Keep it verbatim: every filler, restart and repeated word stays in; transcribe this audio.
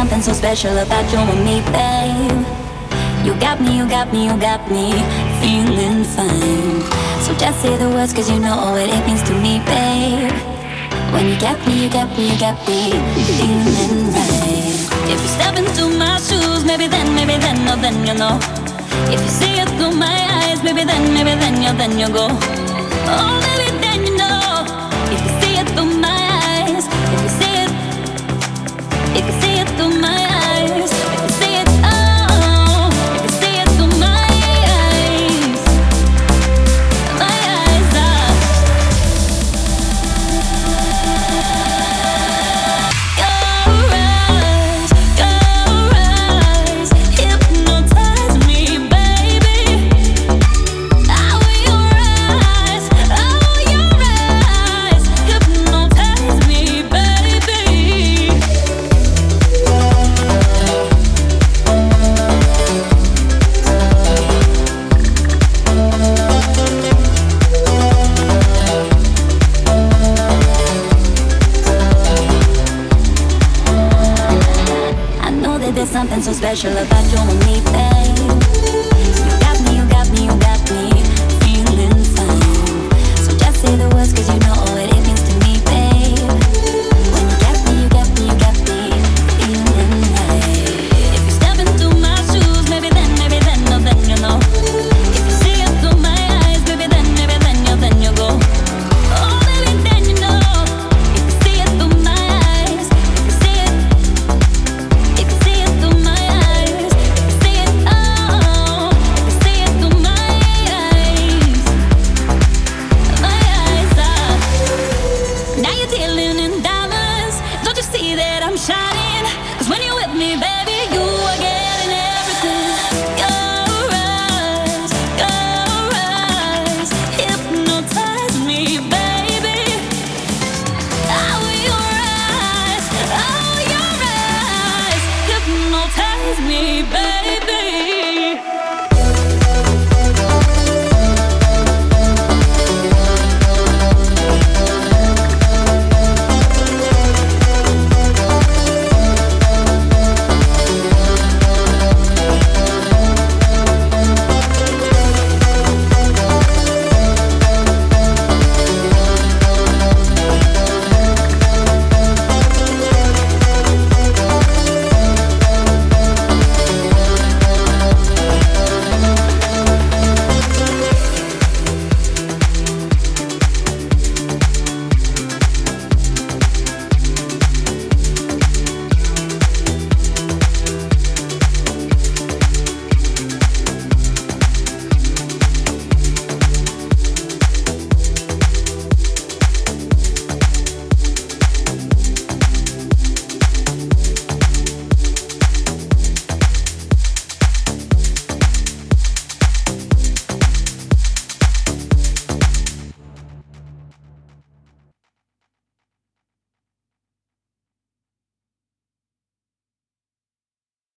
something so special about you and me, babe. You got me, you got me, you got me feeling fine. So just say the words, cause you know what it means to me, babe. When you got me, you got me, you got me feeling right. If you step into my shoes, maybe then, maybe then, oh then you know. If you see it through my eyes, maybe then, maybe then, you then you go. Oh, maybe then you know. If you see it through my eyes, if you see it, if you see it through my eyes, if you see it, oh, if you see it through my eyes, my eyes are. Your eyes, your eyes, hypnotize me, baby. Oh, your eyes, oh, your eyes, hypnotize me, baby. I know that there's something so special about you and me, babe. You got me, you got me, you got me feeling fine. So just say the words, cause you know what it means to me, babe. When you got me, you got me, you got me feeling right. If you step into my shoes, maybe then, maybe then, oh then you know. If you see it through my eyes, maybe then, maybe then, you then you go. Oh, maybe then you know. If you see it through my eyes, if you see it, if you see it through my eyes, if you see it, oh, if you see it through my eyes, my eyes are. Now you're dealing in dollars. Don't you see that I'm shining?